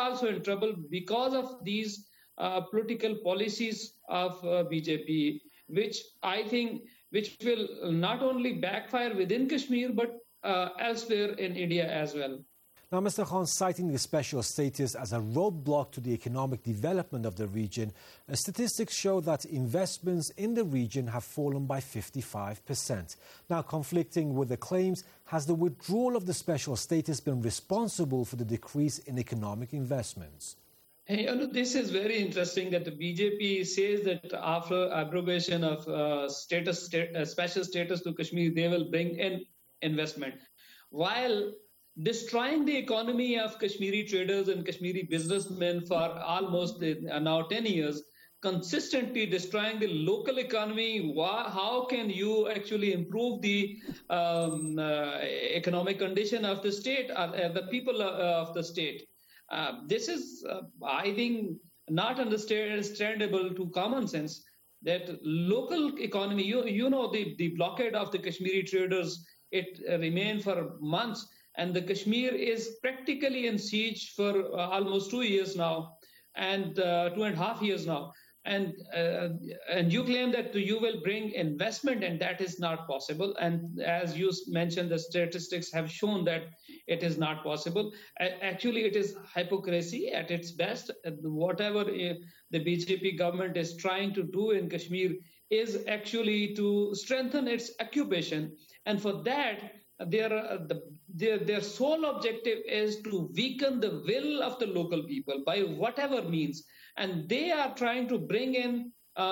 also in trouble because of these political policies of BJP, which I think which will not only backfire within Kashmir but elsewhere in India as well. Now, Mr. Khan, citing the special status as a roadblock to the economic development of the region, statistics show that investments in the region have fallen by 55%. Now, conflicting with the claims, has the withdrawal of the special status been responsible for the decrease in economic investments? This is very interesting that the BJP says that after abrogation of special status to Kashmir, they will bring in investment, while destroying the economy of Kashmiri traders and Kashmiri businessmen for almost now 10 years, consistently destroying the local economy. How can you actually improve the economic condition of the state, the people of the state? This is, I think, not understandable to common sense that local economy, the blockade of the Kashmiri traders, it remained for months. And the Kashmir is practically in siege for almost 2 years now, and 2.5 years now. And you claim that you will bring investment, and that is not possible. And as you mentioned, the statistics have shown that it is not possible. Actually, it is hypocrisy at its best. Whatever the BJP government is trying to do in Kashmir is actually to strengthen its occupation. And for that, their sole objective is to weaken the will of the local people by whatever means. And they are trying to bring in,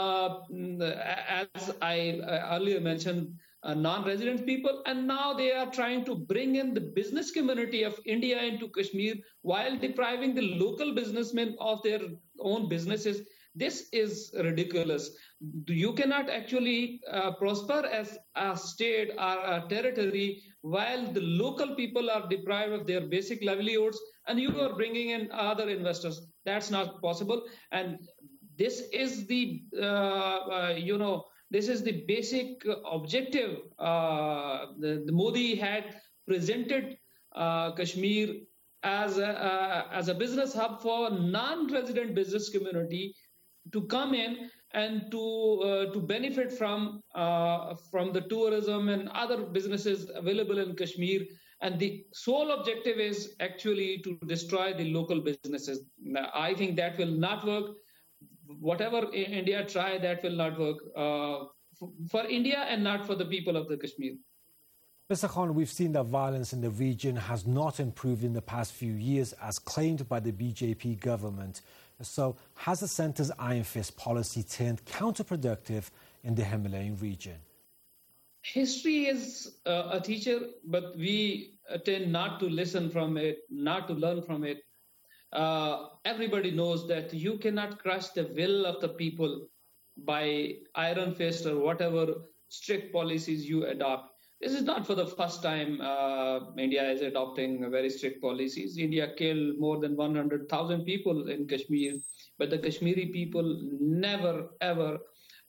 as I earlier mentioned, non-resident people. And now they are trying to bring in the business community of India into Kashmir while depriving the local businessmen of their own businesses. This is ridiculous. You cannot actually prosper as a state or a territory while the local people are deprived of their basic livelihoods and you are bringing in other investors. That's not possible. And this is the, this is the basic objective. The Modi had presented Kashmir as a business hub for non-resident business community to come in and to benefit from the tourism and other businesses available in Kashmir. And the sole objective is actually to destroy the local businesses. Now, I think that will not work. Whatever India try, that will not work for India and not for the people of the Kashmir. Mr. Khan, we've seen that violence in the region has not improved in the past few years as claimed by the BJP government. So has the centre's iron fist policy turned counterproductive in the Himalayan region? History is a teacher, but we tend not to listen from it, not to learn from it. Everybody knows that you cannot crush the will of the people by iron fist or whatever strict policies you adopt. This is not for the first time India is adopting very strict policies. India killed more than 100,000 people in Kashmir, but the Kashmiri people never, ever,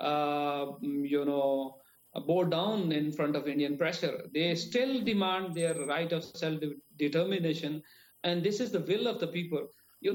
bow down in front of Indian pressure. They still demand their right of self-determination, and this is the will of the people.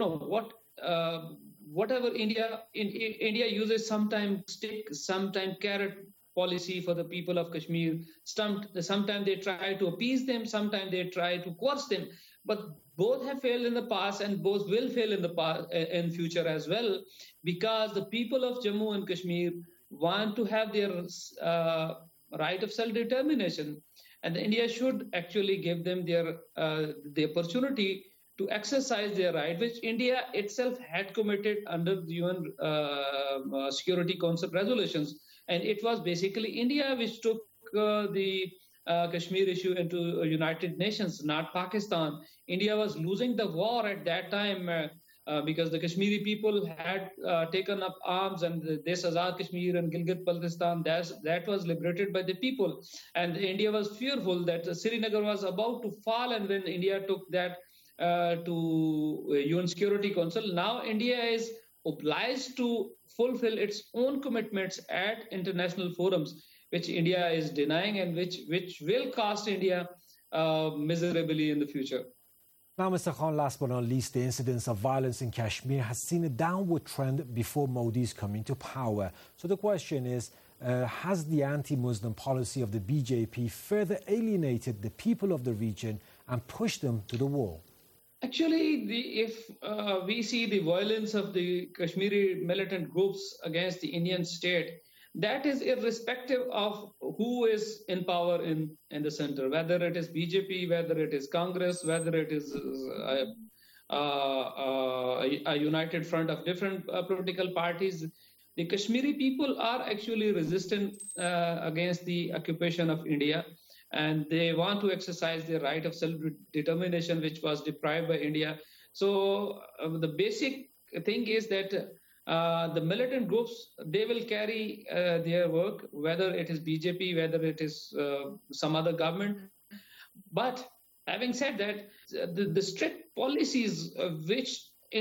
Whatever India uses sometimes stick, sometimes carrot policy for the people of Kashmir. Sometimes they try to appease them, sometimes they try to coerce them. But both have failed in the past and both will fail in future as well, because the people of Jammu and Kashmir want to have their right of self-determination. And India should actually give them the opportunity to exercise their right, which India itself had committed under the UN Security Council resolutions. And it was basically India which took the Kashmir issue into United Nations, not Pakistan. India was losing the war at that time because the Kashmiri people had taken up arms, and this Azad Kashmir and Gilgit-Baltistan, that was liberated by the people. And India was fearful that Srinagar was about to fall, and when India took that to UN Security Council, now India is obliged to fulfill its own commitments at international forums, which India is denying and which will cost India miserably in the future. Now, Mr. Khan, last but not least, the incidence of violence in Kashmir has seen a downward trend before Modi's coming to power. So the question is, has the anti-Muslim policy of the BJP further alienated the people of the region and pushed them to the wall? Actually, if we see the violence of the Kashmiri militant groups against the Indian state, that is irrespective of who is in power in the center, whether it is BJP, whether it is Congress, whether it is a united front of different political parties. The Kashmiri people are actually resistant against the occupation of India, and they want to exercise their right of self-determination, which was deprived by India. So the basic thing is that the militant groups, they will carry their work, whether it is BJP, whether it is some other government. But having said that, the strict policies which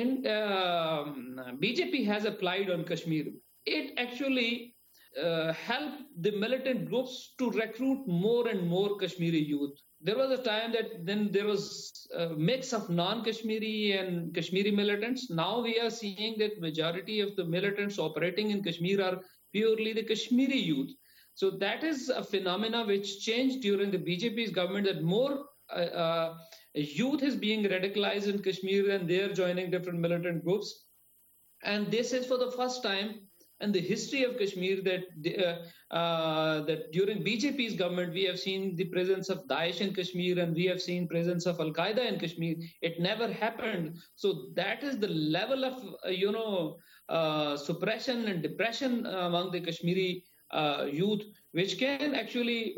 BJP has applied on Kashmir, it actually helped the militant groups to recruit more and more Kashmiri youth. There was a time that then there was a mix of non-Kashmiri and Kashmiri militants. Now we are seeing that majority of the militants operating in Kashmir are purely the Kashmiri youth. So that is a phenomena which changed during the BJP's government, that more youth is being radicalized in Kashmir and they are joining different militant groups. And this is for the first time in the history of Kashmir that during BJP's government, we have seen the presence of Daesh in Kashmir and we have seen presence of Al-Qaeda in Kashmir. It never happened. So that is the level of, suppression and depression among the Kashmiri youth, which can actually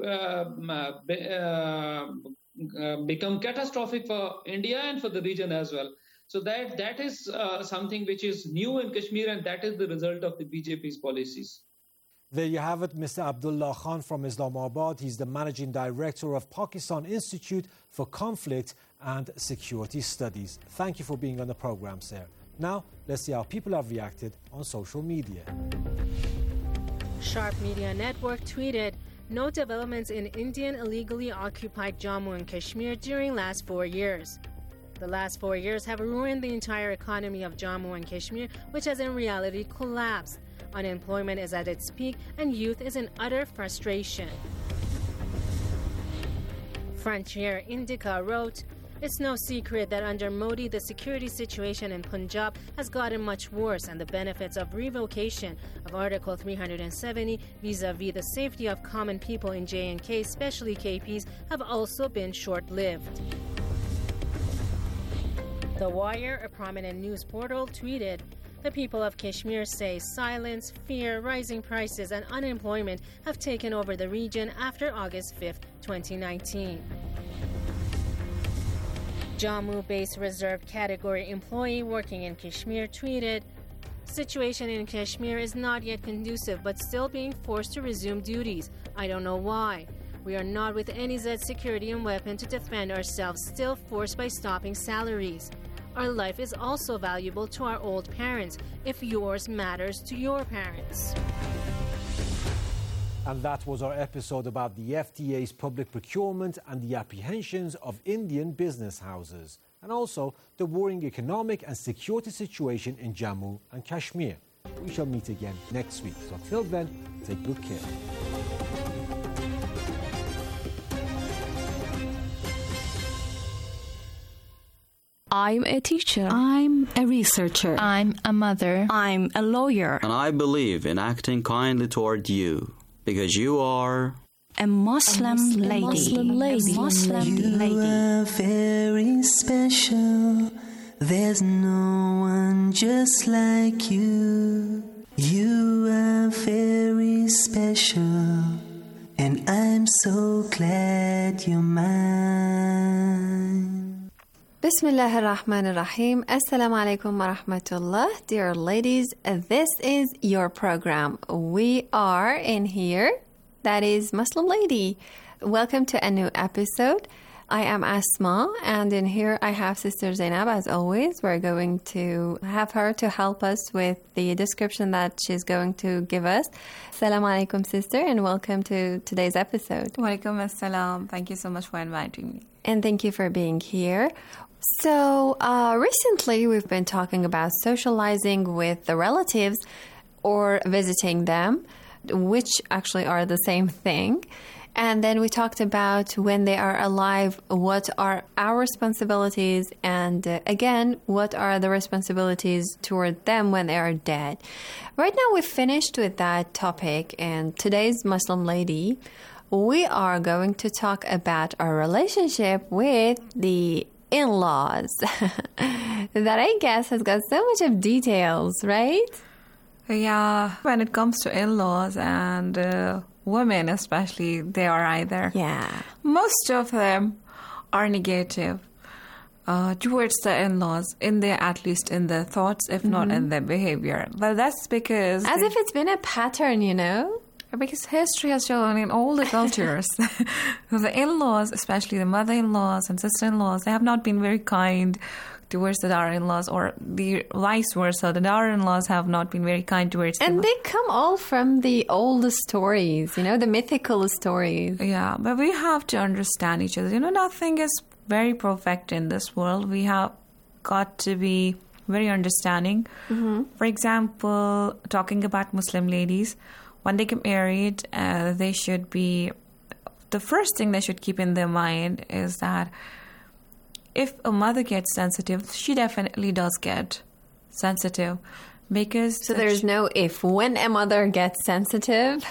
become catastrophic for India and for the region as well. So that is something which is new in Kashmir, and that is the result of the BJP's policies. There you have it, Mr. Abdullah Khan from Islamabad. He's the Managing Director of Pakistan Institute for Conflict and Security Studies. Thank you for being on the program, sir. Now, let's see how people have reacted on social media. Sharp Media Network tweeted, "No developments in Indian illegally occupied Jammu and Kashmir during last 4 years. The last 4 years have ruined the entire economy of Jammu and Kashmir, which has in reality collapsed. Unemployment is at its peak and youth is in utter frustration." Frontier Indica wrote, "It's no secret that under Modi, the security situation in Punjab has gotten much worse, and the benefits of revocation of Article 370 vis-a-vis the safety of common people in J&K, especially KPs, have also been short-lived." The Wire, a prominent news portal, tweeted, "The people of Kashmir say silence, fear, rising prices, and unemployment have taken over the region after August 5, 2019. Jammu-based reserve category employee working in Kashmir tweeted, "Situation in Kashmir is not yet conducive, but still being forced to resume duties. I don't know why. We are not with any Z security and weapon to defend ourselves, still forced by stopping salaries. Our life is also valuable to our old parents, if yours matters to your parents." And that was our episode about the FTA's public procurement and the apprehensions of Indian business houses, and also the worrying economic and security situation in Jammu and Kashmir. We shall meet again next week. So till then, take good care. I'm a teacher. I'm a researcher. I'm a mother. I'm a lawyer. And I believe in acting kindly toward you, because you are a Muslim lady. A Muslim lady. You are very special. There's no one just like you. You are very special, and I'm so glad you're mine. Bismillah ar-Rahman ar-Rahim. Assalamu alaikum wa rahmatullah. Dear ladies, this is your program. We are in here. That is Muslim Lady. Welcome to a new episode. I am Asma, and in here I have Sister Zainab as always. We're going to have her to help us with the description that she's going to give us. Assalamu alaikum, sister, and welcome to today's episode. Wa alaikum assalam. Thank you so much for inviting me. And thank you for being here. So recently we've been talking about socializing with the relatives or visiting them, which actually are the same thing. And then we talked about when they are alive, what are our responsibilities, and again, what are the responsibilities toward them when they are dead. Right now we've finished with that topic, and today's Muslim lady, we are going to talk about our relationship with the in-laws that I guess has got so much of details, right? Yeah, when it comes to in-laws and women especially, they are either. Yeah. Most of them are negative towards the in-laws, at least in their thoughts, if not in their behavior. But that's because... As if it's been a pattern, you know? Because history has shown in all the cultures, the in-laws, especially the mother-in-laws and sister-in-laws, they have not been very kind towards the daughter-in-laws, or the vice versa. The daughter-in-laws have not been very kind towards them. And they come all from the old stories, you know, the mythical stories. Yeah, but we have to understand each other. You know, nothing is very perfect in this world. We have got to be very understanding. For example, talking about Muslim ladies, when they get married, they should be... The first thing they should keep in their mind is that if a mother gets sensitive, she definitely does get sensitive. Because... So there's no if. When a mother gets sensitive...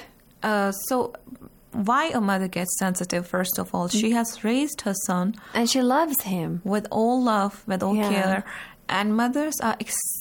So why a mother gets sensitive, first of all? She has raised her son. And she loves him. With all love, with all care. And mothers are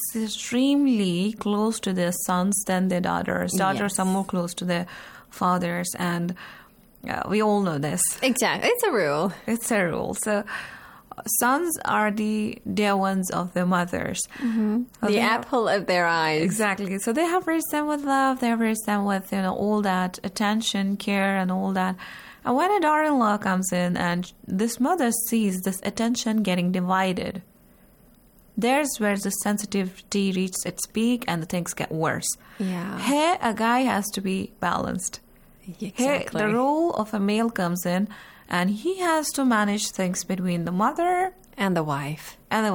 extremely close to their sons than their daughters. Daughters are more close to their fathers, and we all know this. Exactly. It's a rule. It's a rule. So sons are the dear ones of their mothers. The apple of their eyes. Exactly. So they have raised them with love. They have raised them with, you know, all that attention, care, and all that. And when a daughter-in-law comes in and this mother sees this attention getting divided, there's where the sensitivity reaches its peak and the things get worse. Yeah. Here, a guy has to be balanced. Exactly. Here, the role of a male comes in, and he has to manage things between the mother and the wife.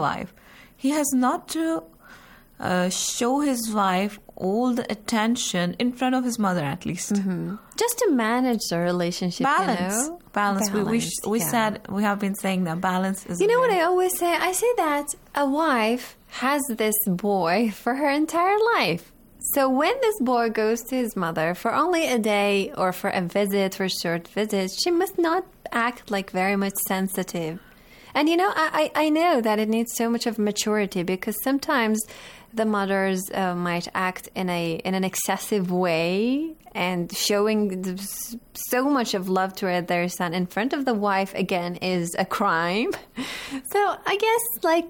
He has not to show his wife all the attention in front of his mother, at least. Just to manage the relationship, balance. you know? Balance. We said, we have been saying that balance is... You know what I always say? I say that a wife has this boy for her entire life. So when this boy goes to his mother for only a day or for a visit, for a short visit, she must not act like very much sensitive. And you know, I know that it needs so much of maturity, because sometimes the mothers might act in an excessive way and showing so much of love toward their son in front of the wife, again, is a crime. So I guess like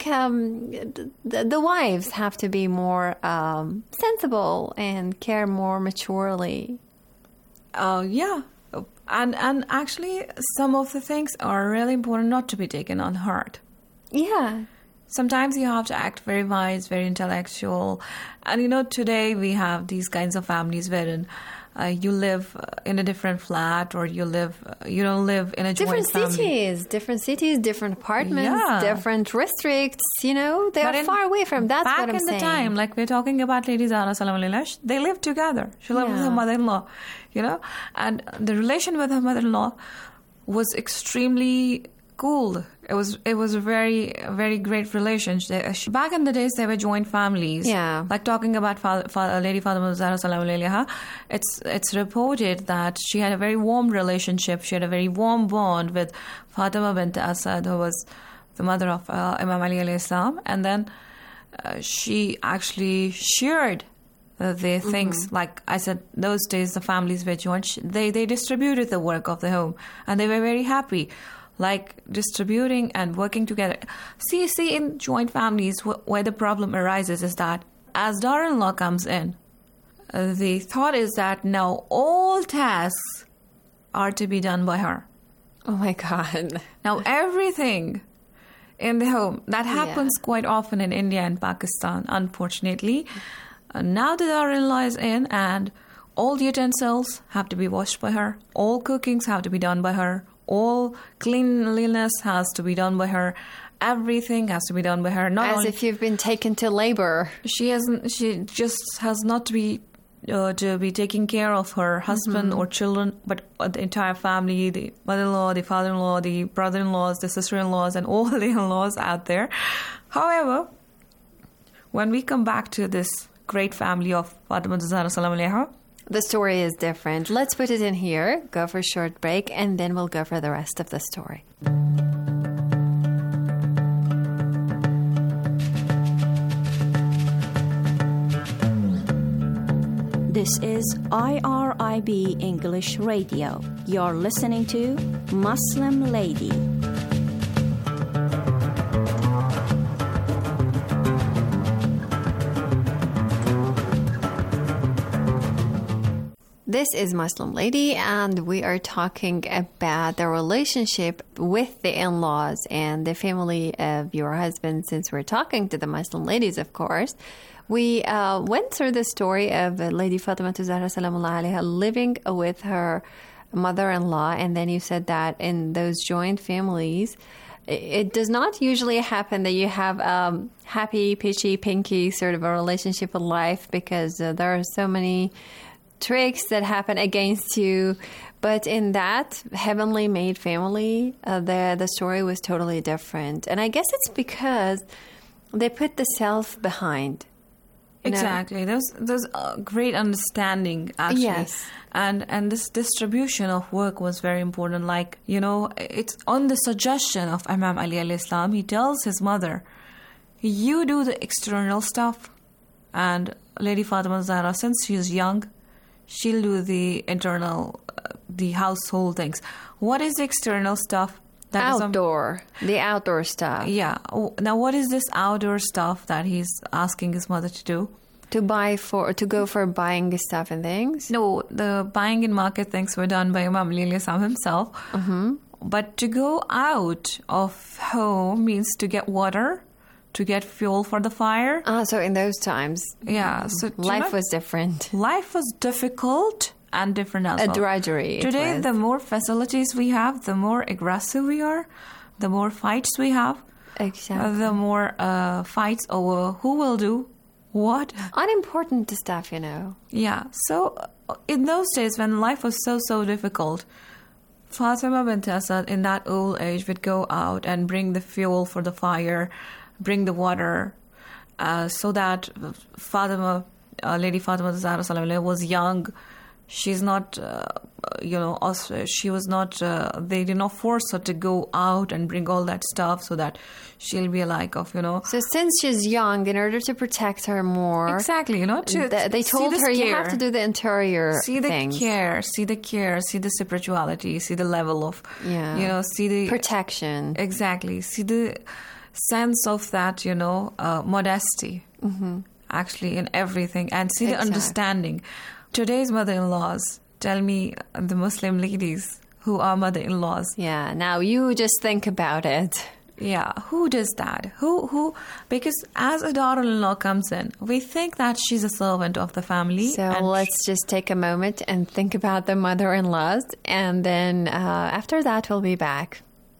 the wives have to be more sensible and care more maturely. Yeah. And actually, some of the things are really important not to be taken on heart. Yeah. Sometimes you have to act very wise, very intellectual. And you know, today we have these kinds of families wherein you live in a different flat, or you don't live in a joint family. Different cities, different apartments, different districts, you know, they are far away from that. That's what I'm saying. Back in the time, like we're talking about Lady Zahra Salam Alayha, they lived together. She lived with her mother-in-law, you know, and the relation with her mother-in-law was extremely cool. It was a very, very great relationship. Back in the days, there were joint families. Yeah. Like talking about Lady Fatima Zahra Salam Alayha, it's reported that she had a very warm relationship. She had a very warm bond with Fatima bint Asad, who was the mother of Imam Ali alayhi salam. And then she actually shared the things. Like I said, those days the families were joint. They distributed the work of the home, and they were very happy. Like distributing and working together. See, in joint families, where the problem arises is that as daughter-in-law comes in, the thought is that now all tasks are to be done by her. Oh my God. Now everything in the home, that happens quite often in India and Pakistan, unfortunately. Now the daughter-in-law is in, and all the utensils have to be washed by her. All cookings have to be done by her. All cleanliness has to be done by her. Everything has to be done by her. Not As only if you've been taken to labor. she just has not to be taking care of her husband or children, but the entire family, the mother-in-law, the father-in-law, the brother-in-laws, the sister-in-laws, and all the in-laws out there. However, when we come back to this great family of Fatima Zahra salam alaiha, The story is different. Let's put it in here, go for a short break, and then we'll go for the rest of the story. This is IRIB English Radio. You're listening to Muslim Lady. This is Muslim Lady, and we are talking about the relationship with the in-laws and the family of your husband. Since we're talking to the Muslim ladies, of course, we went through the story of Lady Fatima Zahra Salamullah Alaiha living with her mother-in-law, and then you said that in those joint families, it does not usually happen that you have happy, peachy, pinky sort of a relationship in life, because there are so many tricks that happen against you. But in that heavenly made family, the story was totally different. And I guess it's because they put the self behind. Exactly. There's a great understanding, actually. Yes. And this distribution of work was very important. Like, it's on the suggestion of Imam Ali alayhi salam. He tells his mother, you do the external stuff. And Lady Fatima Zahra, since she's young, she'll do the internal, the household things. What is the external stuff? The outdoor stuff. Yeah. Now, what is this outdoor stuff that he's asking his mother to do? To go for buying stuff and things? No, the buying and market things were done by Imam Ali alayhi salam himself. Mm-hmm. But to go out of home means to get water, to get fuel for the fire. So in those times, so life was different. Life was difficult and different as well. A drudgery. Today, the more facilities we have, the more aggressive we are, the more fights we have. Exactly. The more fights over who will do what. Unimportant stuff, Yeah. So in those days when life was so difficult, Fatima bint Asad in that old age would go out and bring the fuel for the fire, bring the water, so that Lady Fatima Zahra salam alaiha was young. She's not, she was not, they did not force her to go out and bring all that stuff so that she'll be So since she's young, in order to protect her more. Exactly, they told her you have to do the interior things. See the care, see the spirituality, see the level of, see the protection. Exactly. See the sense of that, modesty, actually in everything, and see the understanding. Today's mother-in-laws, tell me, the Muslim ladies who are mother-in-laws. Yeah, now you just think about it. Yeah, who does that? Who? Because as a daughter-in-law comes in, we think that she's a servant of the family. So let's just take a moment and think about the mother-in-laws, and then after that we'll be back.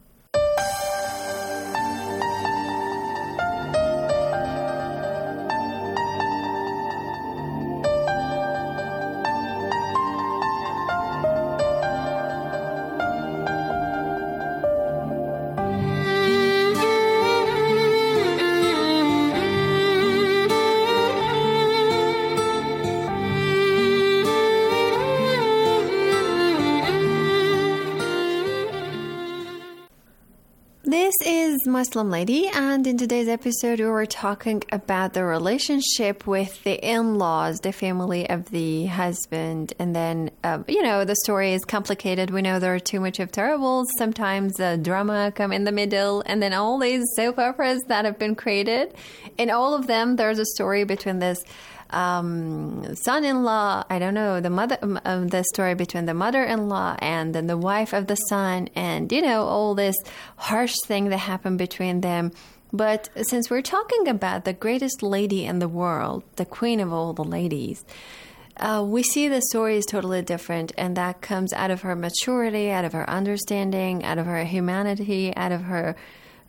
This is Muslim Lady, and in today's episode we were talking about the relationship with the in-laws, the family of the husband, and then, the story is complicated. We know there are too much of terribles. Sometimes the drama come in the middle, and then all these soap operas that have been created. In all of them, there's a story between this son-in-law, the story between the mother-in-law and then the wife of the son, and all this harsh thing that happened between them. But since we're talking about the greatest lady in the world, the queen of all the ladies, we see the story is totally different, and that comes out of her maturity, out of her understanding, out of her humanity, out of her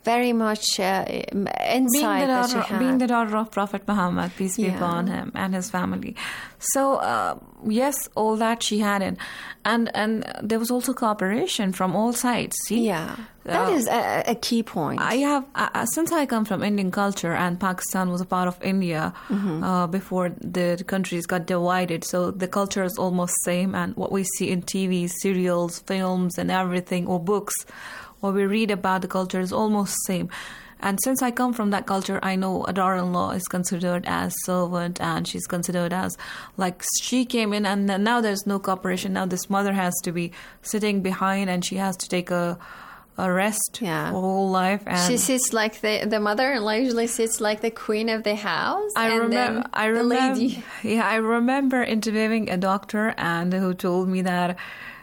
very much insight that she had. Being the daughter of Prophet Muhammad, peace be upon him, and his family. So, yes, all that she had in. And there was also cooperation from all sides, see? Yeah, that is a key point. I have, since I come from Indian culture, and Pakistan was a part of India before the countries got divided, so the culture is almost same, and what we see in TV, serials, films, and everything, or books, what we read about the culture is almost same. And since I come from that culture, I know a daughter-in-law is considered as servant, and she's considered as, like, she came in, and now there's no cooperation. Now this mother has to be sitting behind, and she has to take a rest for whole life. And she sits like the mother-in-law usually sits like the queen of the house. I remember interviewing a doctor, and who told me that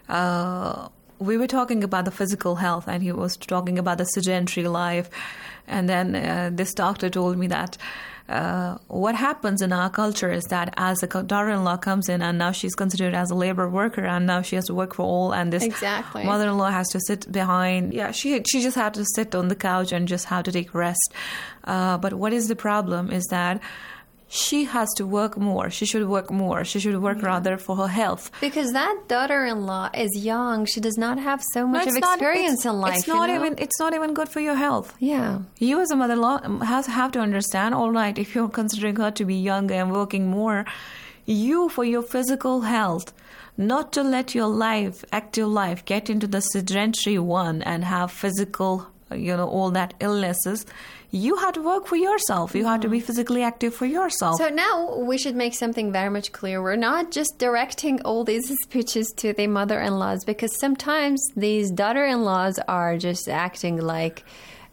we were talking about the physical health, and he was talking about the sedentary life. And then this doctor told me that what happens in our culture is that as a daughter-in-law comes in, and now she's considered as a labor worker, and now she has to work for all, and this mother-in-law has to sit behind. Yeah, she just had to sit on the couch and just have to take rest. But what is the problem is that she has to work more. She should work more. She should work rather for her health. Because that daughter-in-law is young. She does not have so much of experience in life. It's not even good for your health. Yeah. You as a mother-in-law have to understand, all right, if you're considering her to be younger and working more, you, for your physical health, not to let your life, active life, get into the sedentary one and have physical, all that illnesses. You have to work for yourself. You have to be physically active for yourself. So now we should make something very much clear. We're not just directing all these speeches to the mother-in-laws, because sometimes these daughter-in-laws are just acting like,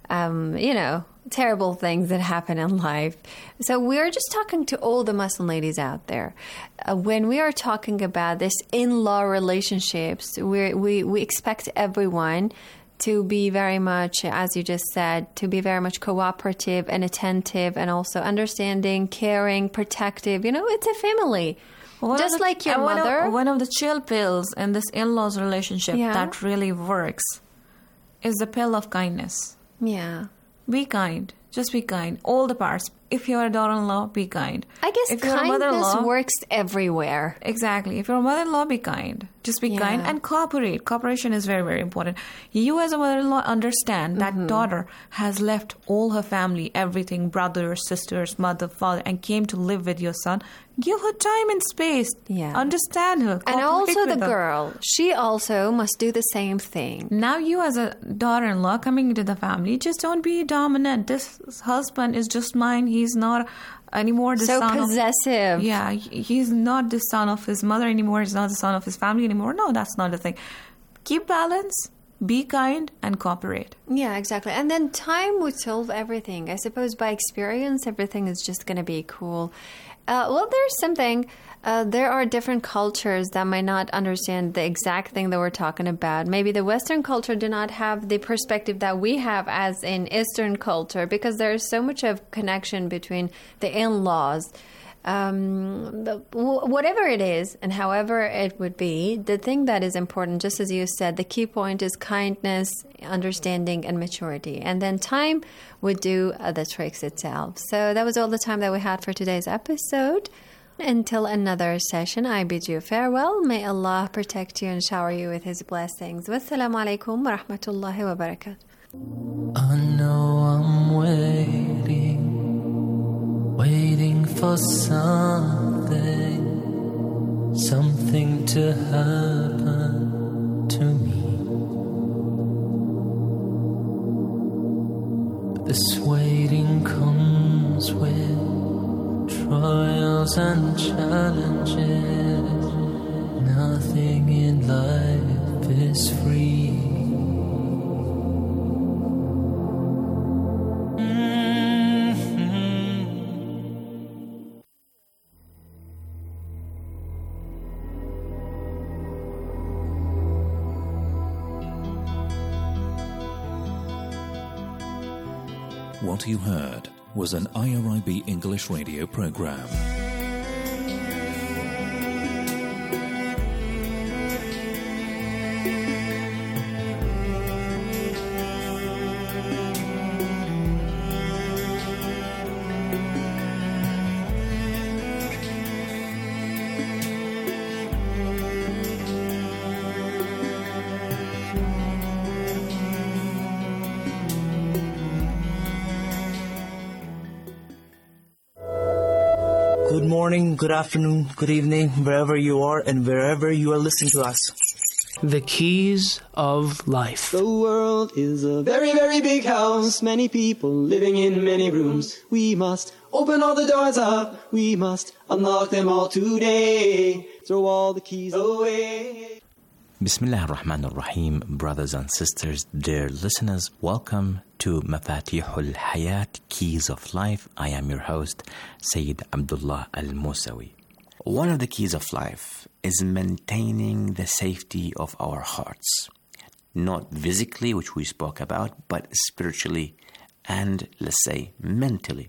terrible things that happen in life. So we're just talking to all the Muslim ladies out there. When we are talking about this in-law relationships, we expect everyone to be very much, as you just said, to be very much cooperative and attentive, and also understanding, caring, protective. It's a family. Just like your mother. One of the chill pills in this in-laws relationship that really works is the pill of kindness. Yeah. Be kind. Just be kind. All the parts. If you're a daughter-in-law, be kind. I guess kindness works everywhere. Exactly. If you're a mother-in-law, be kind. Just be kind and cooperate. Cooperation is very, very important. You as a mother-in-law understand that daughter has left all her family, everything, brothers, sisters, mother, father, and came to live with your son. Give her time and space. Yeah. Understand her. And also the girl. She also must do the same thing. Now you as a daughter-in-law coming into the family, just don't be dominant. This husband is just mine. He's not anymore the son possessive. He's not the son of his mother anymore. He's not the son of his family anymore. No, that's not the thing. Keep balance, be kind, and cooperate. Yeah, exactly. And then time would solve everything. I suppose by experience, everything is just going to be cool. There's something. There are different cultures that might not understand the exact thing that we're talking about. Maybe the Western culture do not have the perspective that we have as in Eastern culture, because there's so much of connection between the in-laws. Whatever it is and however it would be, the thing that is important, just as you said, the key point is kindness, understanding, and maturity. And then time would do the tricks itself. So that was all the time that we had for today's episode. Until another session, I bid you farewell. May Allah protect you and shower you with His blessings. Wassalamu alaikum wa rahmatullahi wa barakatuh. I know I'm waiting for something to happen to me. But this waiting comes with trials and challenges. Nothing in life is free. What you heard was an IRIB English radio program. Good morning, good afternoon, good evening, wherever you are and wherever you are listening to us. The keys of life. The world is a very, very big house. Many people living in many rooms. We must open all the doors up. We must unlock them all today. Throw all the keys away. Bismillah ar-Rahman ar-Rahim, brothers and sisters, dear listeners, welcome to Mafatihul Hayat, Keys of Life. I am your host, Sayyid Abdullah Al-Musawi. One of the keys of life is maintaining the safety of our hearts. Not physically, which we spoke about, but spiritually and, let's say, mentally.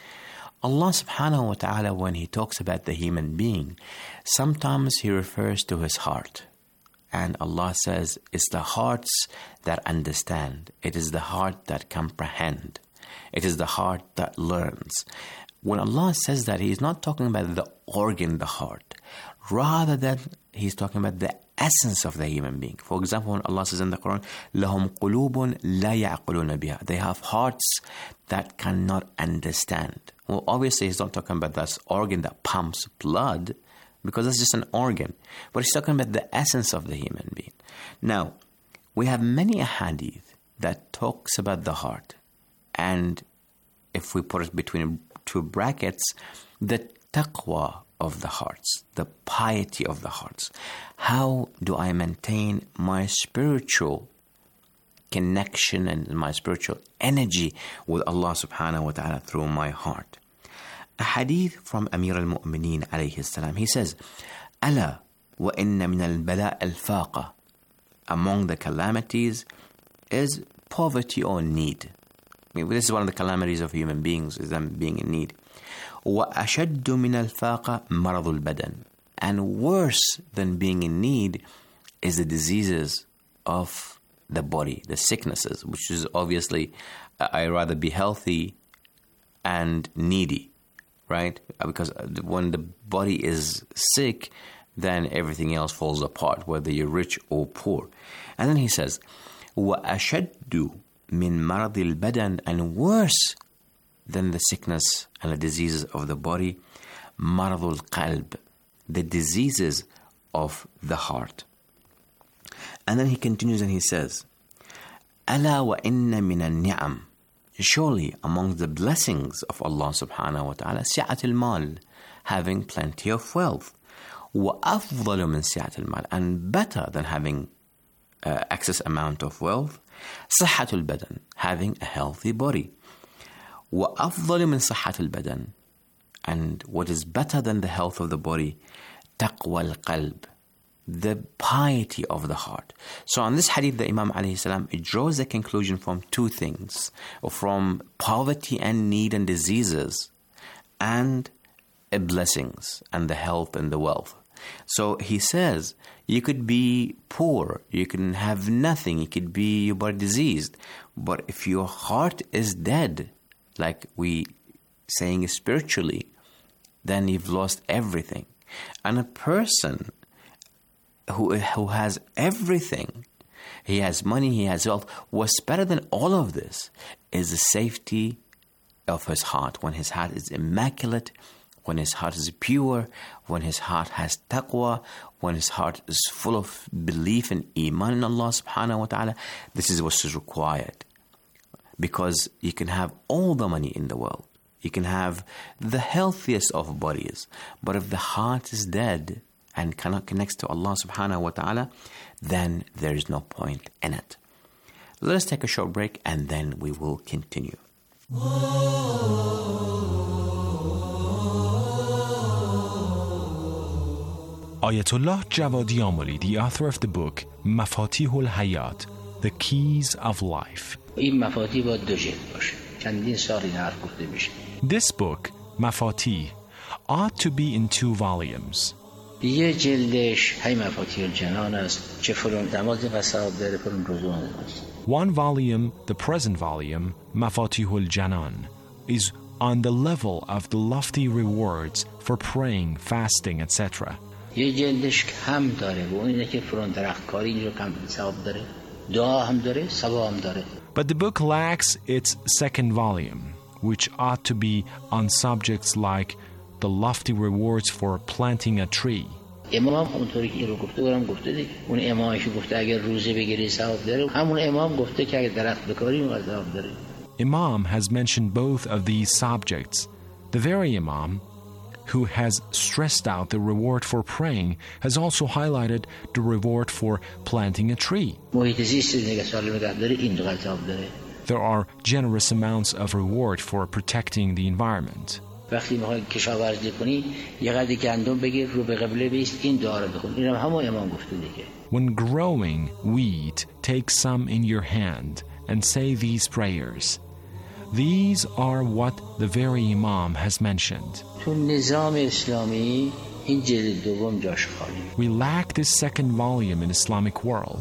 Allah subhanahu wa ta'ala, when He talks about the human being, sometimes He refers to his heart. And Allah says, it's the hearts that understand. It is the heart that comprehend. It is the heart that learns. When Allah says that, He is not talking about the organ, the heart. Rather than He's talking about the essence of the human being. For example, when Allah says in the Quran, لَهُمْ قُلُوبٌ لَا يَعْقُلُونَ بِهَا. They have hearts that cannot understand. Well, obviously He's not talking about that organ that pumps blood, because that's just an organ. But He's talking about the essence of the human being. Now, we have many hadith that talks about the heart. And if we put it between two brackets, the taqwa of the hearts, the piety of the hearts. How do I maintain my spiritual connection and my spiritual energy with Allah subhanahu wa ta'ala through my heart? A hadith from Amir al-Mu'mineen alayhi salam. He says, أَلَا وَإِنَّ مِنَ الْبَلَاءِ الْفَاقَةِ. Among the calamities is poverty or need. I mean, this is one of the calamities of human beings, is them being in need. وَأَشَدُّ مِنَ الْفَاقَةِ مَرَضُ الْبَدَنِ. And worse than being in need is the diseases of the body, the sicknesses, which is obviously, I'd rather be healthy and needy. Right? Because when the body is sick, then everything else falls apart, whether you're rich or poor. And then he says, وَأَشَدُّ مِنْ مَرَضِ الْبَدَنِ. And worse than the sickness and the diseases of the body, مَرَضُ الْقَلْبِ. The diseases of the heart. And then he continues and he says, أَلَا وَإِنَّ مِنَ النِّعَمِ. Surely among the blessings of Allah subhanahu wa ta'ala, سعة المال, having plenty of wealth. وأفضل من سعة المال. And better than having excess amount of wealth, صحة البدن, having a healthy body. وأفضل من صحة البدن. And what is better than the health of the body, تقوى القلب, the piety of the heart. So on this hadith, the Imam alayhi salam, it draws a conclusion from two things, from poverty and need and diseases, and blessings and the health and the wealth. So he says, you could be poor, you can have nothing, you could be your body diseased, but if your heart is dead, like we saying spiritually, then you've lost everything. And a person who has everything, he has money, he has wealth, what's better than all of this is the safety of his heart. When his heart is immaculate, when his heart is pure, when his heart has taqwa, when his heart is full of belief and iman in Allah subhanahu wa ta'ala, this is what is required. Because you can have all the money in the world, you can have the healthiest of bodies, but if the heart is dead and cannot connect to Allah subhanahu wa ta'ala, then there is no point in it. Let us take a short break and then we will continue. Ayatollah Javadi Amoli, the author of the book Mafatihul Hayat, The Keys of Life. This book, Mafatih, ought to be in 2 volumes. One volume, the present volume, Mafatihul Janan, is on the level of the lofty rewards for praying, fasting, etc. But the book lacks its second volume, which ought to be on subjects like the lofty rewards for planting a tree. امام اونطوری که این رو گفته برام گفته دیگه اون امامش گفته اگر روزه بگیری ثواب داره همون امام گفته که اگر درخت بکاری اون ثواب داره. Imam has mentioned both of these subjects. The very Imam who has stressed out the reward for praying has also highlighted the reward for planting a tree. There are generous amounts of reward for protecting the environment. When growing wheat, take some in your hand and say these prayers. These are what the very Imam has mentioned. We lack this second volume in Islamic world.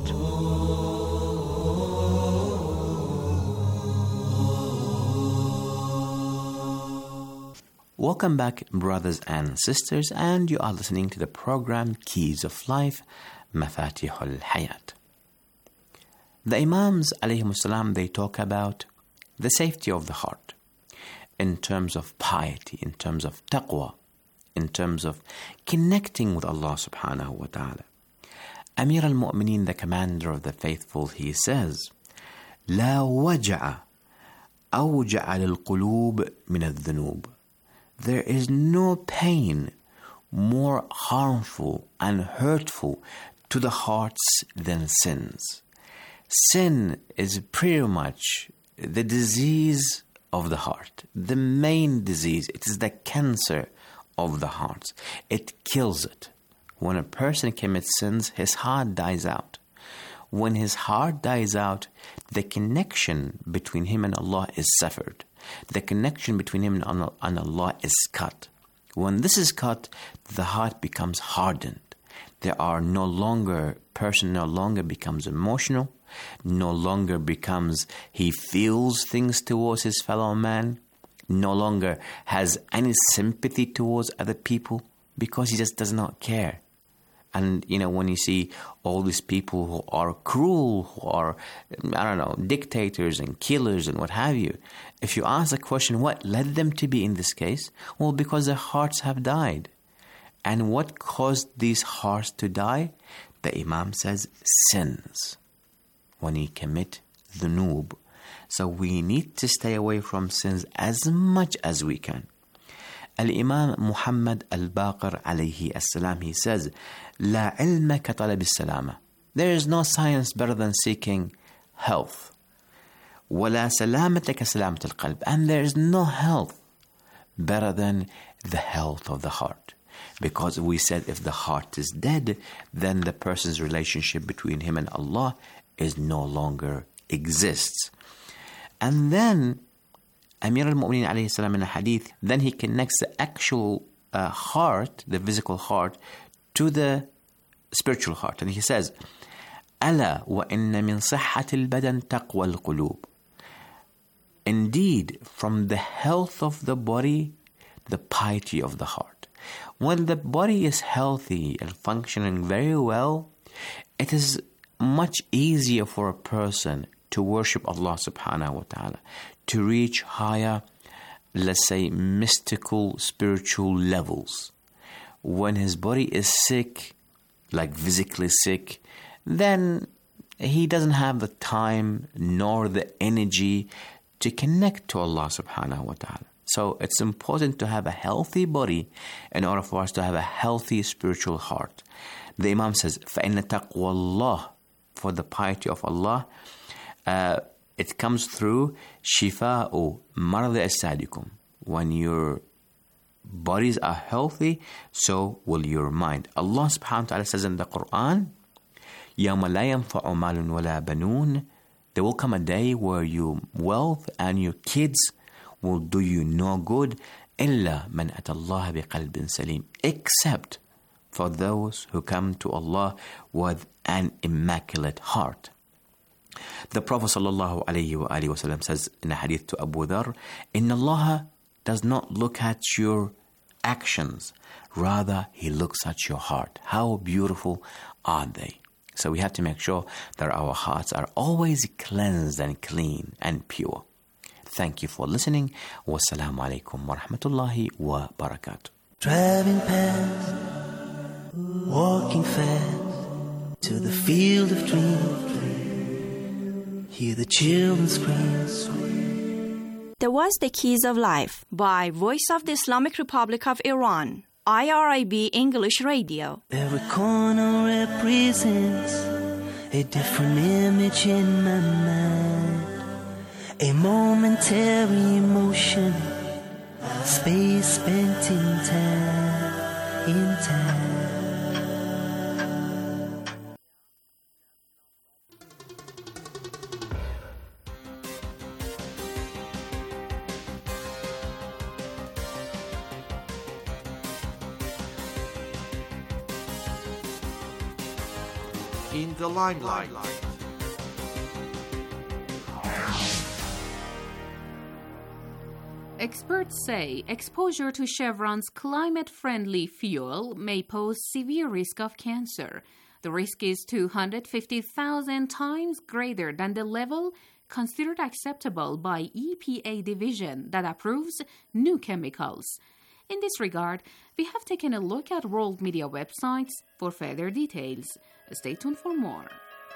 Welcome back, brothers and sisters, and you are listening to the program Keys of Life, Mafatihul Hayat. The Imams, alayhimus salam, they talk about the safety of the heart in terms of piety, in terms of taqwa, in terms of connecting with Allah subhanahu wa ta'ala. Amir al-Mu'mineen, the commander of the faithful, he says, لا وجع أوجع للقلوب من الذنوب. There is no pain more harmful and hurtful to the hearts than sins. Sin is pretty much the disease of the heart, the main disease. It is the cancer of the heart. It kills it. When a person commits sins, his heart dies out. When his heart dies out, the connection between him and Allah is severed. The connection between him and Allah is cut. When this is cut, the heart becomes hardened. Person no longer becomes emotional, no longer becomes, he feels things towards his fellow man, no longer has any sympathy towards other people because he just does not care. And, when you see all these people who are cruel, who are, dictators and killers and what have you, if you ask the question, what led them to be in this case? Well, because their hearts have died. And what caused these hearts to die? The Imam says, sins. When you commit dhunub. So we need to stay away from sins as much as we can. Al-Imam Muhammad al-Baqir alayhi as-salam, he says, لا علم كطلب السلامة. There is no science better than seeking health. ولا سلامة كسلامة القلب. And there is no health better than the health of the heart. Because we said if the heart is dead, then the person's relationship between him and Allah is no longer exists. And then Amir al-Mu'mineen alayhi salam in a hadith, then he connects the actual heart, the physical heart, to the spiritual heart. And he says, ألا وإن من صحة البدن تقوى القلوب. Indeed, from the health of the body, the piety of the heart. When the body is healthy and functioning very well, it is much easier for a person to worship Allah subhanahu wa ta'ala, to reach higher, let's say, mystical, spiritual levels. When his body is sick, like physically sick, then he doesn't have the time nor the energy to connect to Allah subhanahu wa ta'ala. So it's important to have a healthy body in order for us to have a healthy spiritual heart. The Imam says, فَإِنَّ تَقْوَى اللَّهِ. For the piety of Allah, it comes through شِفَاءُ مَرْضِ أَجْسَادِكُمْ. When your bodies are healthy, so will your mind. Allah subhanahu wa ta'ala says in the Quran, يَوْمَ لَا يَنْفَعُ مَالٌ وَلَا بَنُونَ. There will come a day where your wealth and your kids will do you no good, إِلَّا مَنْ أَتَى اللَّهَ بِقَلْبٍ سَلِيمٍ. Except for those who come to Allah with an immaculate heart. The Prophet ﷺ says in a hadith to Abu Dharr, إِنَّ اللَّهَ does not look at your actions, rather He looks at your heart. How beautiful are they? So we have to make sure that our hearts are always cleansed and clean and pure. Thank you for listening. Wassalamu alaikum wa rahmatullahi wa barakatuh. Driving past, walking fast to the field of dreams. Hear the children scream. That was The Keys of Life by Voice of the Islamic Republic of Iran, IRIB English Radio. Every corner represents a different image in my mind. A momentary emotion, space spent in time. In the limelight. Experts say exposure to Chevron's climate-friendly fuel may pose severe risk of cancer. The risk is 250,000 times greater than the level considered acceptable by EPA division that approves new chemicals. In this regard, we have taken a look at world media websites for further details. Stay tuned for more.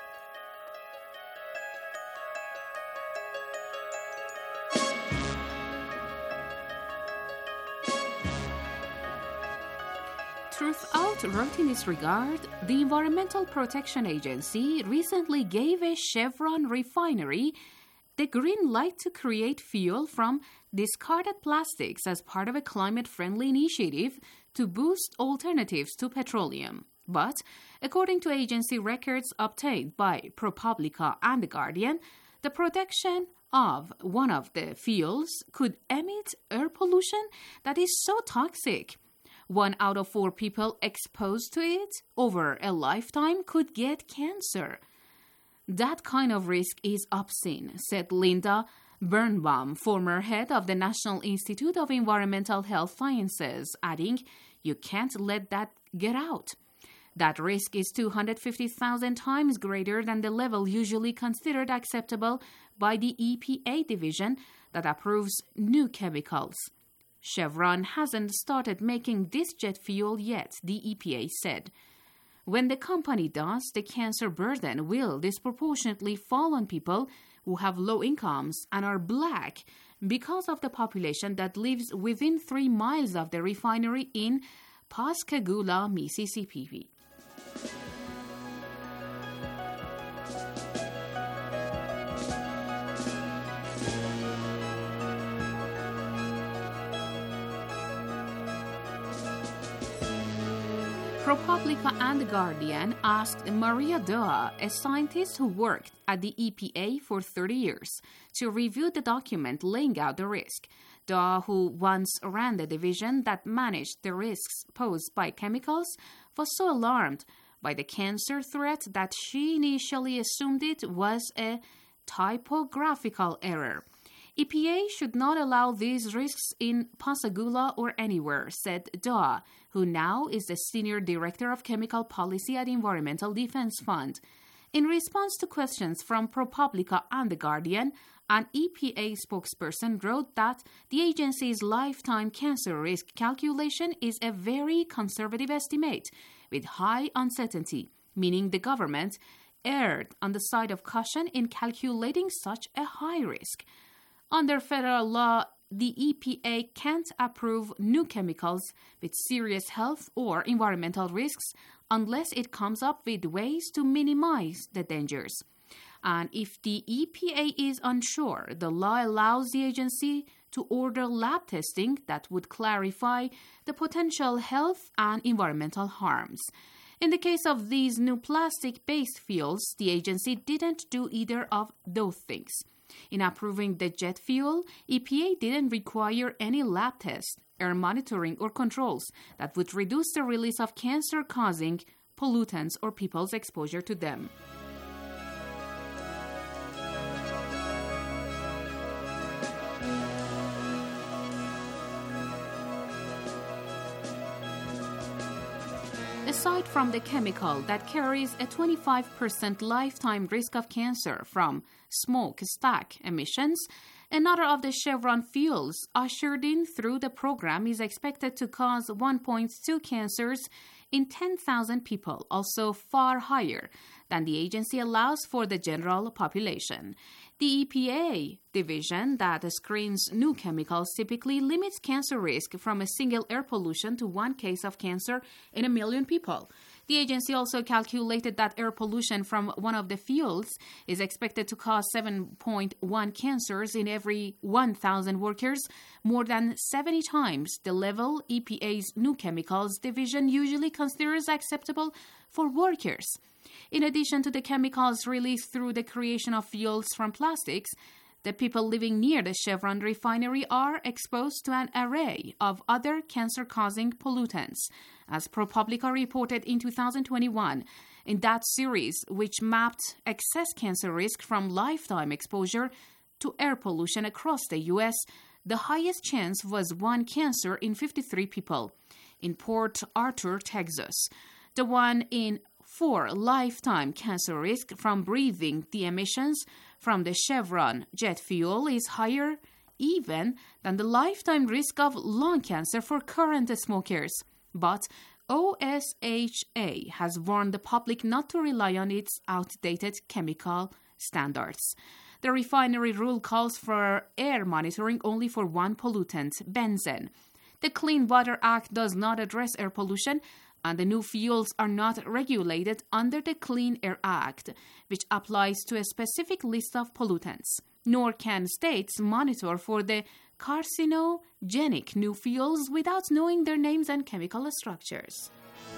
Truth wrote in this regard, the Environmental Protection Agency recently gave a Chevron refinery the green light to create fuel from discarded plastics as part of a climate-friendly initiative to boost alternatives to petroleum. But, according to agency records obtained by ProPublica and The Guardian, the production of one of the fuels could emit air pollution that is so toxic 1 out of 4 people exposed to it over a lifetime could get cancer. That kind of risk is obscene, said Linda Birnbaum, former head of the National Institute of Environmental Health Sciences, adding, "You can't let that get out." That risk is 250,000 times greater than the level usually considered acceptable by the EPA division that approves new chemicals. Chevron hasn't started making this jet fuel yet, the EPA said. When the company does, the cancer burden will disproportionately fall on people who have low incomes and are black because of the population that lives within 3 miles of the refinery in Pascagoula, Mississippi. ProPublica and The Guardian asked Maria Doa, a scientist who worked at the EPA for 30 years, to review the document laying out the risk. Doa, who once ran the division that managed the risks posed by chemicals, was so alarmed by the cancer threat that she initially assumed it was a typographical error. EPA should not allow these risks in Pascagoula or anywhere, said Doa, who now is the Senior Director of Chemical Policy at Environmental Defense Fund. In response to questions from ProPublica and The Guardian, an EPA spokesperson wrote that the agency's lifetime cancer risk calculation is a very conservative estimate with high uncertainty, meaning the government erred on the side of caution in calculating such a high risk. Under federal law, the EPA can't approve new chemicals with serious health or environmental risks unless it comes up with ways to minimize the dangers. And if the EPA is unsure, the law allows the agency to order lab testing that would clarify the potential health and environmental harms. In the case of these new plastic-based fuels, the agency didn't do either of those things. In approving the jet fuel, EPA didn't require any lab tests, air monitoring, or controls that would reduce the release of cancer-causing pollutants or people's exposure to them. Aside from the chemical that carries a 25% lifetime risk of cancer from smokestack emissions, Another of the Chevron fuels ushered in through the program is expected to cause 1.2 cancers in 10,000 people, also far higher than the agency allows for the general population. The EPA division that screens new chemicals typically limits cancer risk from a single air pollution to 1 case of cancer in 1 million people. The agency also calculated that air pollution from one of the fuels is expected to cause 7.1 cancers in every 1,000 workers, more than 70 times the level EPA's new chemicals division usually considers acceptable for workers. In addition to the chemicals released through the creation of fuels from plastics, the people living near the Chevron refinery are exposed to an array of other cancer-causing pollutants, as ProPublica reported in 2021. In that series, which mapped excess cancer risk from lifetime exposure to air pollution across the U.S., the highest chance was 1 cancer in 53 people in Port Arthur, Texas. The one in 4 lifetime cancer risk from breathing the emissions from the Chevron jet fuel is higher even than the lifetime risk of lung cancer for current smokers. But OSHA has warned the public not to rely on its outdated chemical standards. The refinery rule calls for air monitoring only for 1 pollutant, benzene. The Clean Water Act does not address air pollution, and the new fuels are not regulated under the Clean Air Act, which applies to a specific list of pollutants. Nor can states monitor for the carcinogenic new fuels without knowing their names and chemical structures.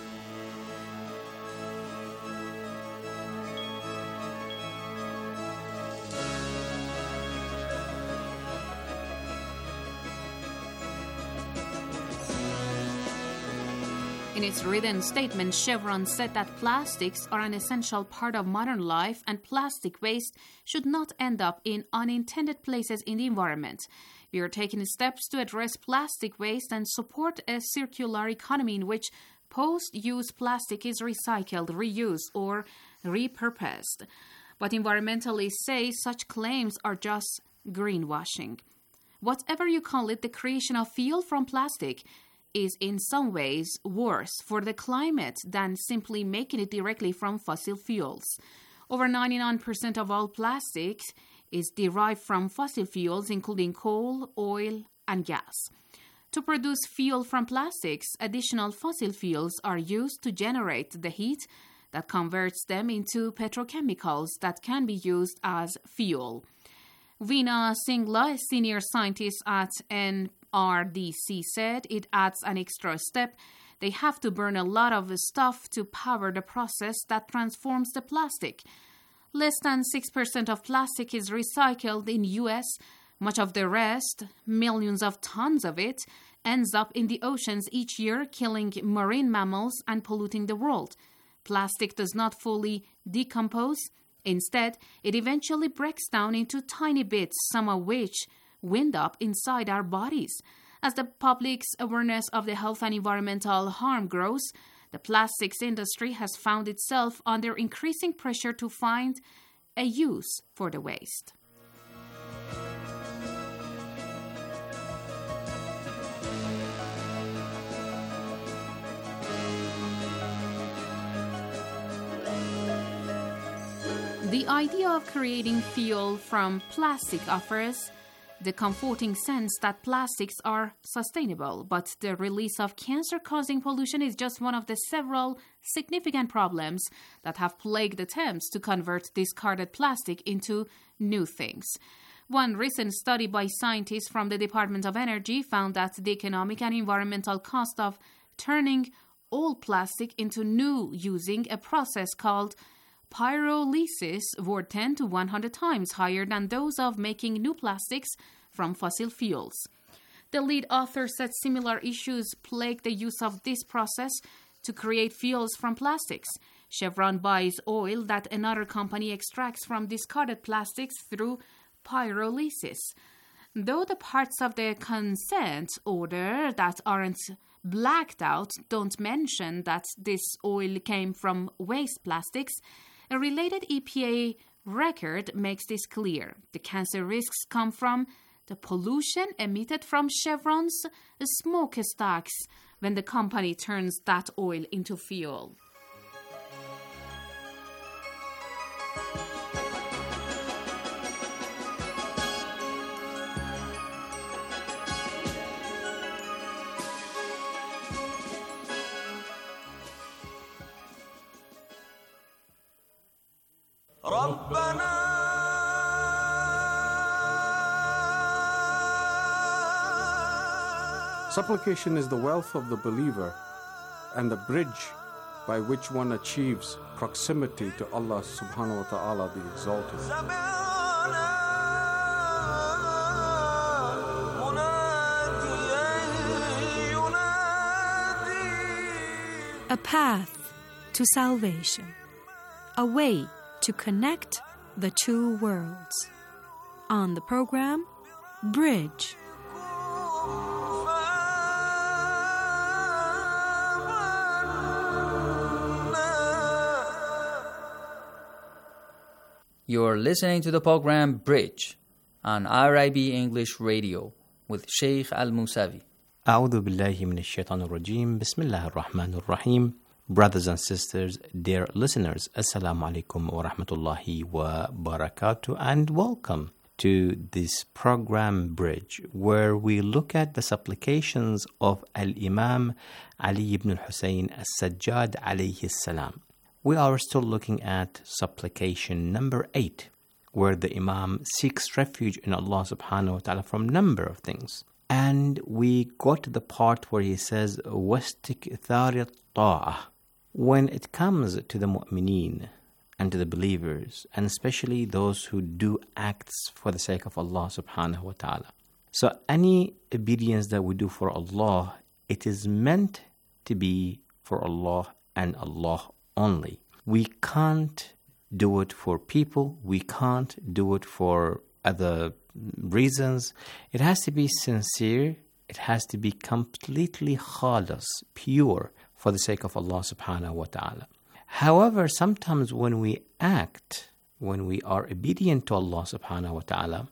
In its written statement, Chevron said that plastics are an essential part of modern life and plastic waste should not end up in unintended places in the environment. We are taking steps to address plastic waste and support a circular economy in which post-use plastic is recycled, reused, or repurposed. But environmentalists say such claims are just greenwashing. Whatever you call it, the creation of fuel from plastic is in some ways worse for the climate than simply making it directly from fossil fuels. Over 99% of all plastics is derived from fossil fuels, including coal, oil, and gas. To produce fuel from plastics, additional fossil fuels are used to generate the heat that converts them into petrochemicals that can be used as fuel. Veena Singla, a senior scientist at NRDC, said it adds an extra step. They have to burn a lot of stuff to power the process that transforms the plastic. Less than 6% of plastic is recycled in US. Much of the rest, millions of tons of it, ends up in the oceans each year, killing marine mammals and polluting the world. Plastic does not fully decompose. Instead, it eventually breaks down into tiny bits, some of which wind up inside our bodies. As the public's awareness of the health and environmental harm grows, the plastics industry has found itself under increasing pressure to find a use for the waste. The idea of creating fuel from plastic offers the comforting sense that plastics are sustainable, but the release of cancer-causing pollution is just one of the several significant problems that have plagued attempts to convert discarded plastic into new things. One recent study by scientists from the Department of Energy found that the economic and environmental cost of turning old plastic into new using a process called pyrolysis were 10 to 100 times higher than those of making new plastics from fossil fuels. The lead author said similar issues plague the use of this process to create fuels from plastics. Chevron buys oil that another company extracts from discarded plastics through pyrolysis. Though the parts of the consent order that aren't blacked out don't mention that this oil came from waste plastics, a related EPA record makes this clear. The cancer risks come from the pollution emitted from Chevron's smokestacks when the company turns that oil into fuel. Supplication is the wealth of the believer and the bridge by which one achieves proximity to Allah subhanahu wa ta'ala the Exalted. A path to salvation, a way to connect the two worlds. On the program, Bridge. You're listening to the program Bridge on IRIB English Radio with Sheikh Al-Musavi. أعوذ بالله من الشيطان الرجيم بسم الله الرحمن الرحيم. Brothers and sisters, dear listeners, Assalamu alaikum wa rahmatullahi wa barakatuh, and welcome to this program Bridge, where we look at the supplications of Al-Imam Ali ibn al-Husayn as-Sajjad alayhi salam. We are still looking at supplication number 8, where the Imam seeks refuge in Allah subhanahu wa ta'ala from a number of things. And we got to the part where he says, وَاسْتِكْثَارِ الطَّاعَةِ. When it comes to the mu'mineen and to the believers, and especially those who do acts for the sake of Allah subhanahu wa ta'ala. So any obedience that we do for Allah, it is meant to be for Allah and Allah only. We can't do it for people. We can't do it for other reasons. It has to be sincere. It has to be completely khalas, pure, for the sake of Allah subhanahu wa ta'ala. However, sometimes when we act, when we are obedient to Allah subhanahu wa ta'ala,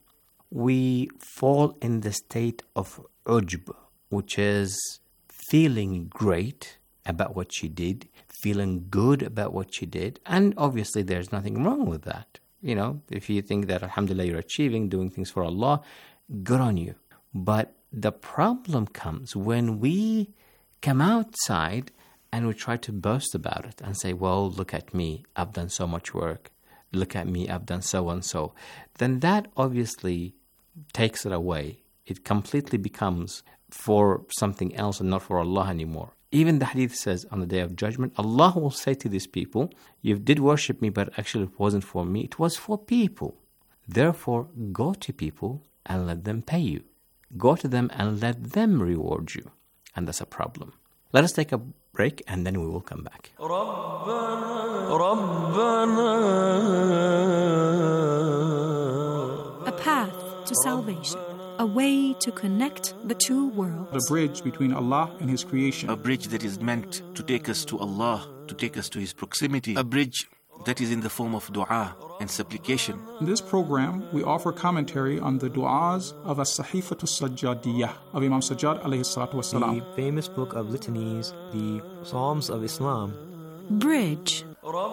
we fall in the state of ujb, which is feeling great about what you did, feeling good about what you did, and obviously there's nothing wrong with that. You know, if you think that alhamdulillah you're achieving, doing things for Allah, good on you. But the problem comes when we come outside and we try to boast about it and say, well, look at me, I've done so much work. Look at me, I've done so and so. Then that obviously takes it away. It completely becomes for something else and not for Allah anymore. Even the hadith says on the Day of Judgment, Allah will say to these people, you did worship me, but actually it wasn't for me, it was for people. Therefore, go to people and let them pay you. Go to them and let them reward you. And that's a problem. Let us take a break and then we will come back. A path to salvation. A way to connect the two worlds. A bridge between Allah and His creation. A bridge that is meant to take us to Allah, to take us to His proximity. A bridge that is in the form of dua and supplication. In this program, we offer commentary on the du'as of As-Sahifatu Sajjadiyah of Imam Sajjad alayhi salatu wasalam. The famous book of litanies, the Psalms of Islam. Bridge.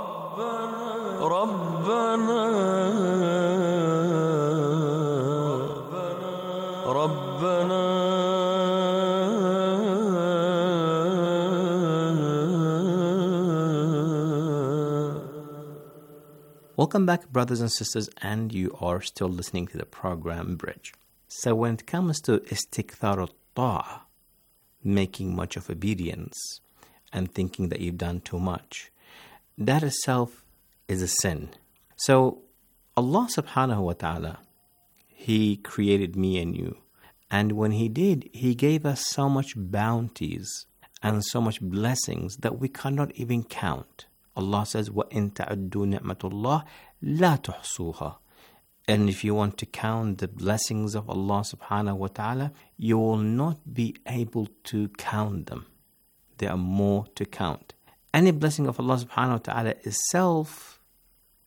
Welcome back, brothers and sisters, and you are still listening to the program Bridge. So when it comes to istikthar al-ta'a, making much of obedience and thinking that you've done too much, that itself is a sin. So Allah subhanahu wa ta'ala, He created me and you. And when He did, He gave us so much bounties and so much blessings that we cannot even count. Allah says, وَإِن تَعُدُّوا نِعْمَةُ اللَّهِ لَا تُحْصُوهَا. And if you want to count the blessings of Allah subhanahu wa ta'ala, you will not be able to count them. There are more to count. Any blessing of Allah subhanahu wa ta'ala itself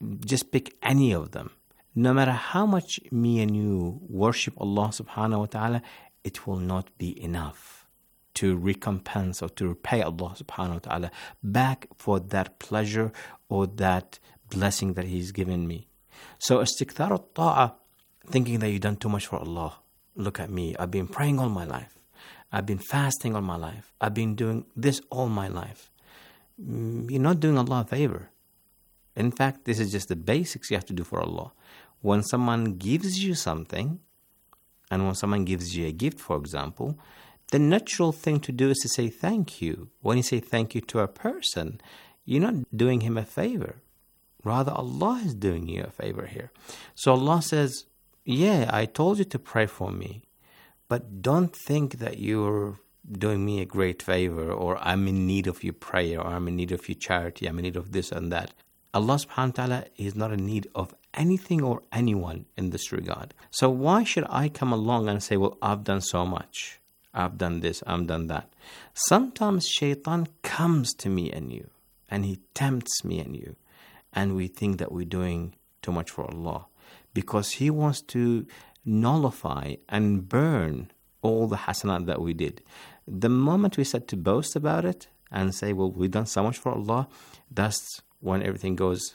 just pick any of them. No matter how much me and you worship Allah subhanahu wa ta'ala, it will not be enough to recompense or to repay Allah subhanahu wa ta'ala back for that pleasure or that blessing that He's given me. So istikthar al-ta'a, thinking that you've done too much for Allah. Look at me, I've been praying all my life. I've been fasting all my life. I've been doing this all my life. You're not doing Allah a favor. In fact, this is just the basics you have to do for Allah. When someone gives you something, and when someone gives you a gift, for example, the natural thing to do is to say thank you. When you say thank you to a person, you're not doing him a favor. Rather, Allah is doing you a favor here. So Allah says, yeah, I told you to pray for me, but don't think that you're doing me a great favor, or I'm in need of your prayer, or I'm in need of your charity, I'm in need of this and that. Allah subhanahu wa ta'ala is not in need of anything or anyone in this regard. So why should I come along and say, well, I've done so much. I've done this, I've done that. Sometimes shaitan comes to me and you, and he tempts me and you, and we think that we're doing too much for Allah, because he wants to nullify and burn all the hasanat that we did. The moment we start to boast about it and say, well, we've done so much for Allah, that's when everything goes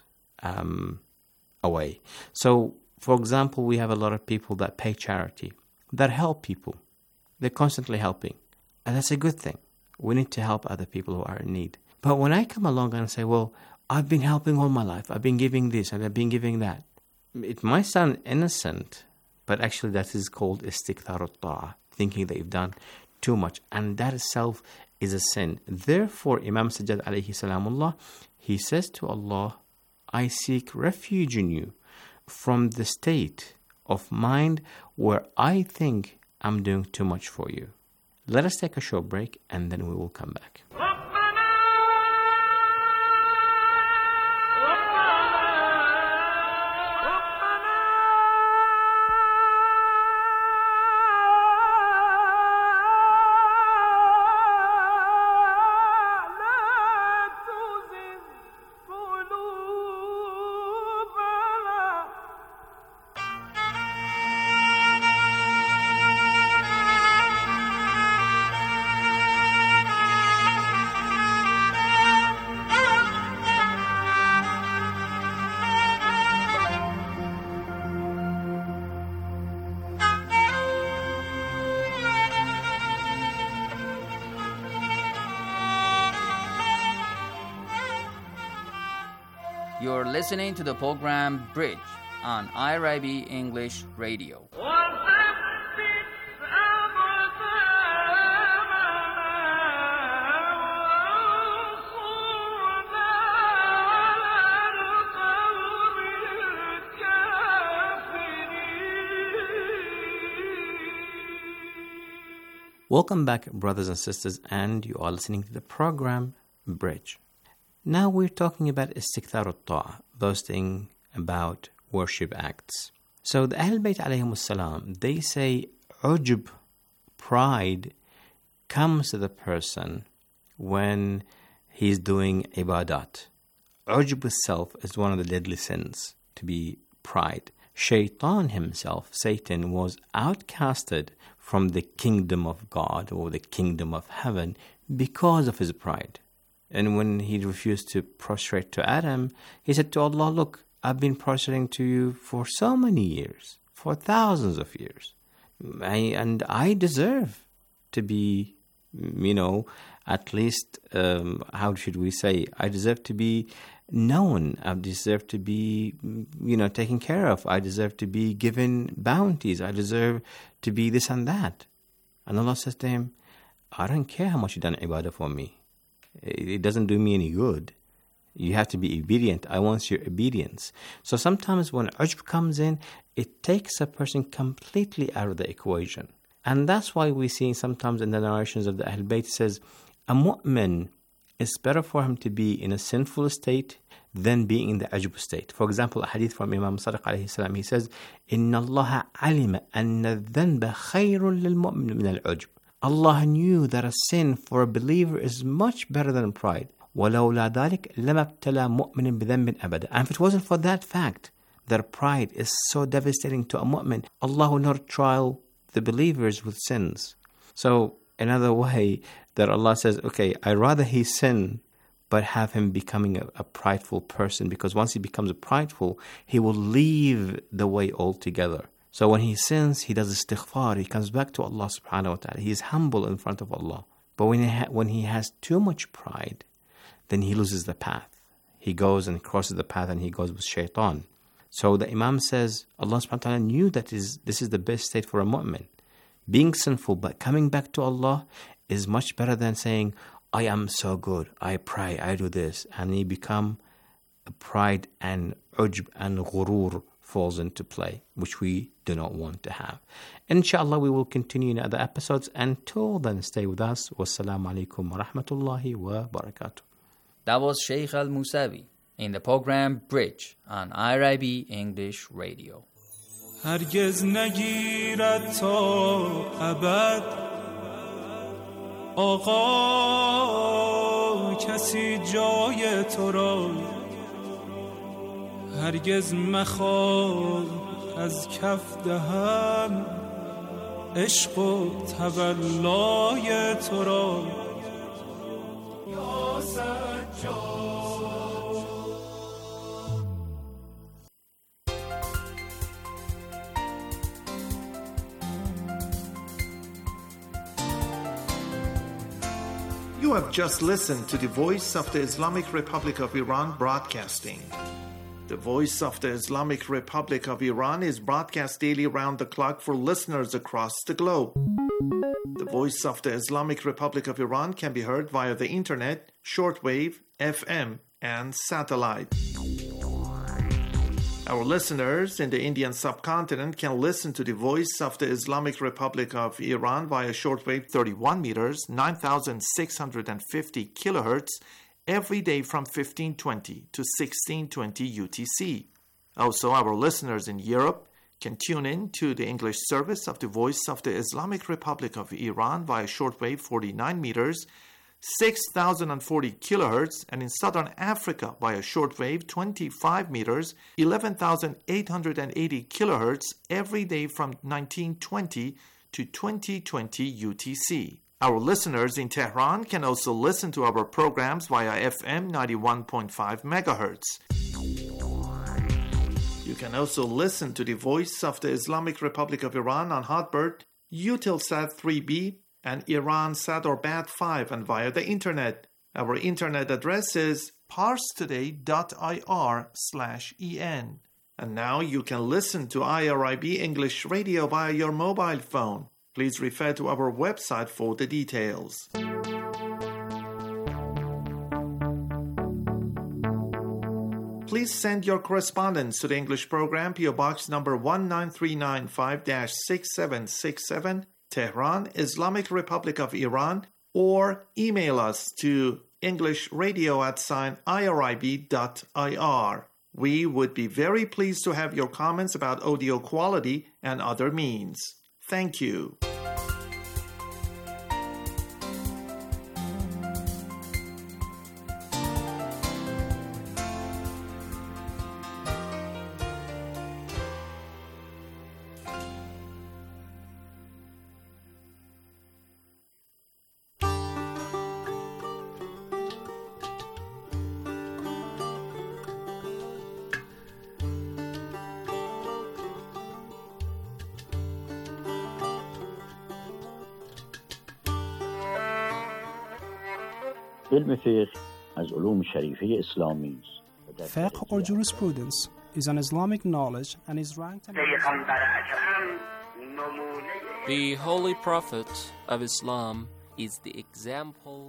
away. So, for example, we have a lot of people that pay charity, that help people. They're constantly helping. And that's a good thing. We need to help other people who are in need. But when I come along and say, well, I've been helping all my life, I've been giving this and I've been giving that, it might sound innocent, but actually that is called istikthar al-ta'a, thinking that you've done too much. And that itself is a sin. Therefore, Imam Sajjad alayhi salamullah, he says to Allah, I seek refuge in you from the state of mind where I think I'm doing too much for you. Let us take a short break and then we will come back. You're listening to the program Bridge on IRIB English Radio. Welcome back, brothers and sisters, and you are listening to the program Bridge. Now we're talking about istikthar al-ta'a, boasting about worship acts. So the Ahl Bayt alayhimus salam, they say ujub, pride, comes to the person when he's doing ibadat. Ujub itself is one of the deadly sins, to be pride. Shaitan himself, Satan, was outcasted from the kingdom of God or the kingdom of heaven because of his pride. And when he refused to prostrate to Adam, he said to Allah, look, I've been prostrating to you for so many years, for thousands of years. And I deserve to be, at least, how should we say, I deserve to be known. I deserve to be, taken care of. I deserve to be given bounties. I deserve to be this and that. And Allah says to him, I don't care how much you've done ibadah for me. It doesn't do me any good. You have to be obedient. I want your obedience. So sometimes when ujb comes in, it takes a person completely out of the equation. And that's why we see sometimes in the narrations of the Ahl Bayt says, a mu'min, it's better for him to be in a sinful state than being in the ujb state. For example, a hadith from Imam Sadiq alayhi salam, he says, إِنَّ اللَّهَ عَلِمَ أَنَّ الذَّنْبَ خَيْرٌ لِلْمُؤْمِنِ مِنَ الْعُجْبِ. Allah knew that a sin for a believer is much better than pride. وَلَوْلَا ذَلِكَ لَمَا ابْتَلَى مُؤْمِنٍ بِذَنْبٍ أَبَدًا. And if it wasn't for that fact, that pride is so devastating to a mu'min, Allah will not trial the believers with sins. So, another way that Allah says, okay, I'd rather he sin, but have him becoming a prideful person, because once he becomes prideful, he will leave the way altogether. So when he sins, he does istighfar, he comes back to Allah subhanahu wa ta'ala. He is humble in front of Allah. But when he has too much pride, then he loses the path. He goes and crosses the path and he goes with shaitan. So the Imam says, Allah subhanahu wa ta'ala knew that this is the best state for a mu'min. Being sinful but coming back to Allah is much better than saying, I am so good, I pray, I do this. And he become pride and ujb and ghurur falls into play, which we do not want to have. Inshallah, we will continue in other episodes. Until then, stay with us. Wassalamu alaikum wa rahmatullahi wa barakatuh. That was Sheikh Al-Musawi in the program Bridge on IRIB English Radio. هرگز نگیرد تا ابد آقا کسی جای تو را هرگز مخواه از کف دهم عشق و تولای تو را یا سجاد. You have just listened to the Voice of the Islamic Republic of Iran broadcasting. The Voice of the Islamic Republic of Iran is broadcast daily round the clock for listeners across the globe. The Voice of the Islamic Republic of Iran can be heard via the internet, shortwave, FM, and satellite. Our listeners in the Indian subcontinent can listen to the Voice of the Islamic Republic of Iran via shortwave 31 meters, 9,650 kilohertz, every day from 1520 to 1620 UTC. Also, our listeners in Europe can tune in to the English service of the Voice of the Islamic Republic of Iran via shortwave 49 meters, 6,040 kilohertz, and in Southern Africa via shortwave 25 meters, 11,880 kilohertz, every day from 1920 to 2020 UTC. Our listeners in Tehran can also listen to our programs via FM 91.5 megahertz. You can also listen to the Voice of the Islamic Republic of Iran on Hotbird, Eutelsat 3B, and Iransat or Bat 5, and via the internet. Our internet address is parstoday.ir/en. And now you can listen to IRIB English Radio via your mobile phone. Please refer to our website for the details. Please send your correspondence to the English program, PO Box number 19395-6767, Tehran, Islamic Republic of Iran, or email us to englishradio@irib.ir. We would be very pleased to have your comments about audio quality and other means. Thank you. علم فقه از علوم شریفه اسلامی است. Fiqh or jurisprudence is an Islamic knowledge and is ranked The Holy Prophet of Islam is the example.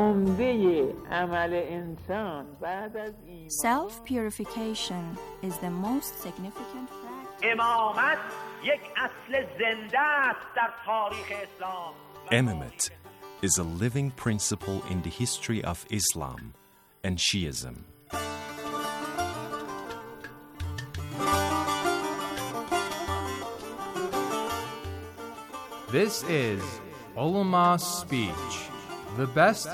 Self-purification is the most significant fact. Imamate is a living principle in the history of Islam and Shiism. This is Ulama Speech, the best